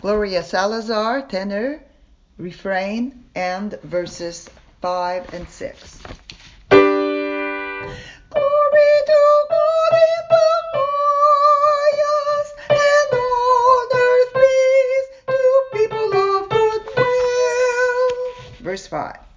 Gloria Salazar, tenor, refrain, and verses 5 and 6. Glory to God in the highest, and on earth peace to people of good will. Verse 5.